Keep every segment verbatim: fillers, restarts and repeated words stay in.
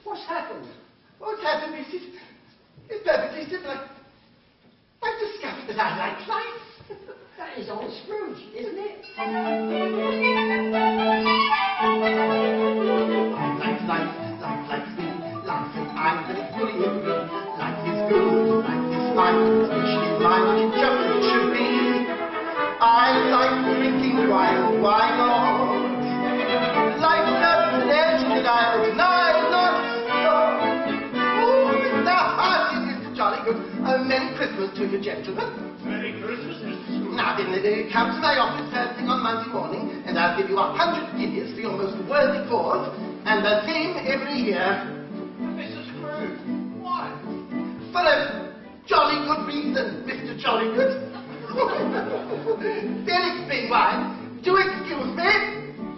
What's happened? What's happened is it, it's perfectly simple. I, I've discovered that I like life. That is old Scrooge, isn't it? I like life, life likes me, life is mine, but it's fully in me. Life is good, life is fine, which is mine, which it just it should be. I like drinking wine, why not? Like certain legend that I would lie not stop. Oh, Mister Hearty, Mister Jollygood, a Merry Christmas to you, gentlemen. Merry Christmas, Mister Scrooge. Now then, uh, come to my office first thing on Monday morning, and I'll give you a hundred guineas for your most worthy cause, and the same every year. Mister Scrooge, why? For a jolly good reason, Mister Jollygood. Then explain why. Do excuse me.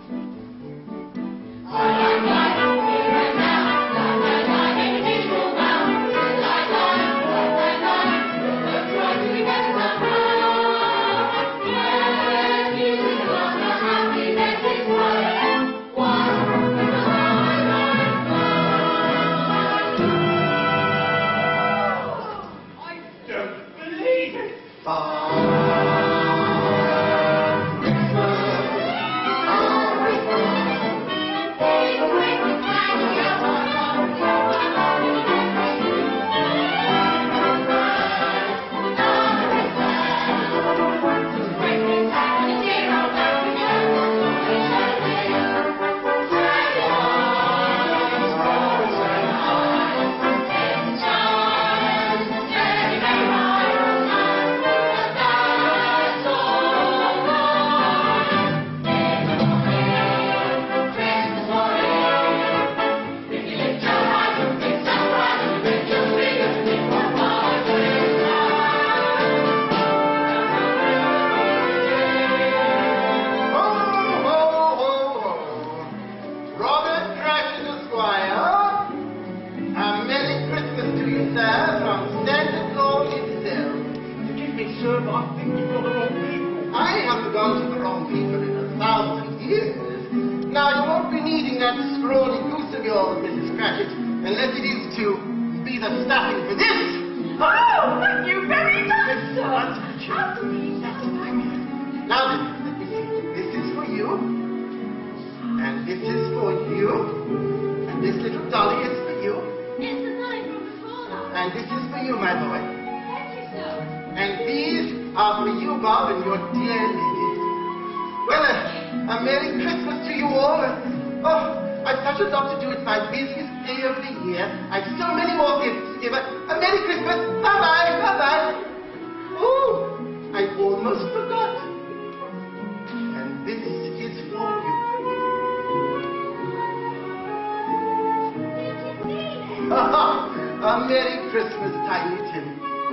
A Merry Christmas, Tiny Tim.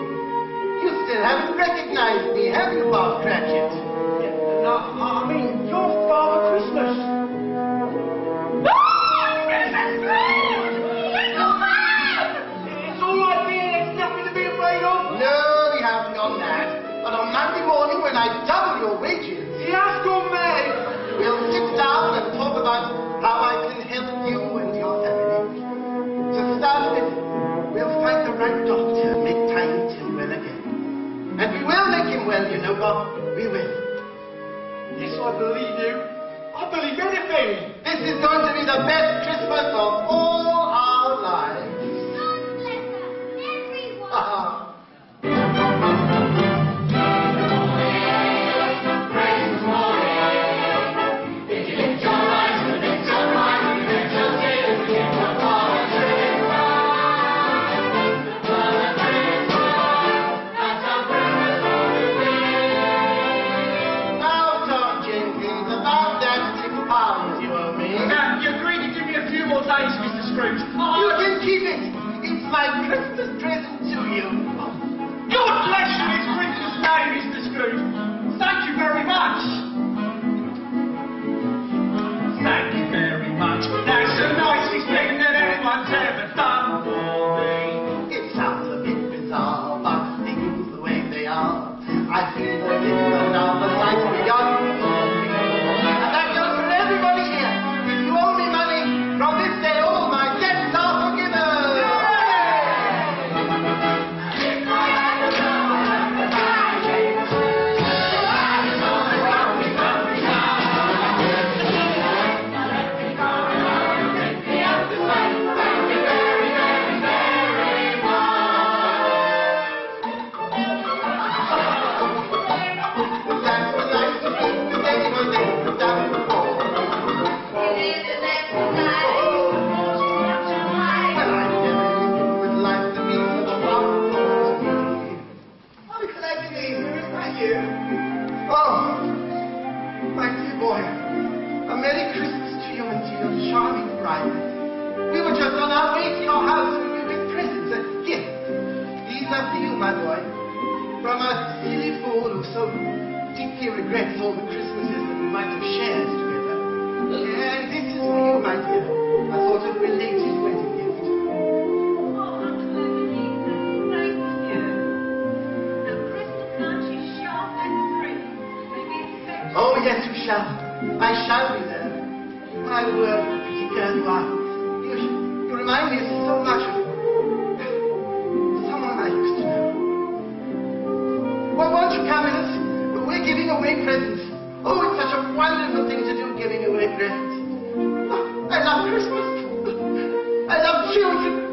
You still haven't recognized me, have you, Bob Cratchit? Yeah, no, I mean, you're Father Christmas. It's all right, dear. There's nothing to be afraid of. No, you haven't gone mad. But on Monday morning, when I double your wages, He has gone mad. We'll sit down and talk about how I can help you and your family. To start with, we'll find the right doctor and make Tiny Tim well again. And we will make him well, you know, Bob. We will. Yes, I believe you. I believe anything. This is going to be the best Christmas of all our lives. God bless us, everyone. Uh-huh. Days, Mister Scrooge. You can keep it. It's my Christmas present to you. God bless you, it's Christmas Day, Mister Scrooge. Thank you very much. Thank you very much. That's the nicest thing that anyone's ever done for me. It sounds a bit bizarre, but things the way they are. I feel a bit now the light beyond. And that goes for everybody here. If you owe me money, from this day all my debts are forgiven. home so deeply regrets all the Christmases that we might have shared together. And this is for you, my dear, a sort of belated wedding gift. Oh, Uncle Ebenezer, thank you. Now, Christmas lunch is sharp at three. Maybe it's seven. Oh, yes, you shall. I shall be there. My word, pretty girl you are. You, you remind me so much of someone I used to know. Well, won't you come with us? We're giving away presents. Oh, it's such a wonderful thing to do, giving away presents. Oh, I love Christmas. I love children.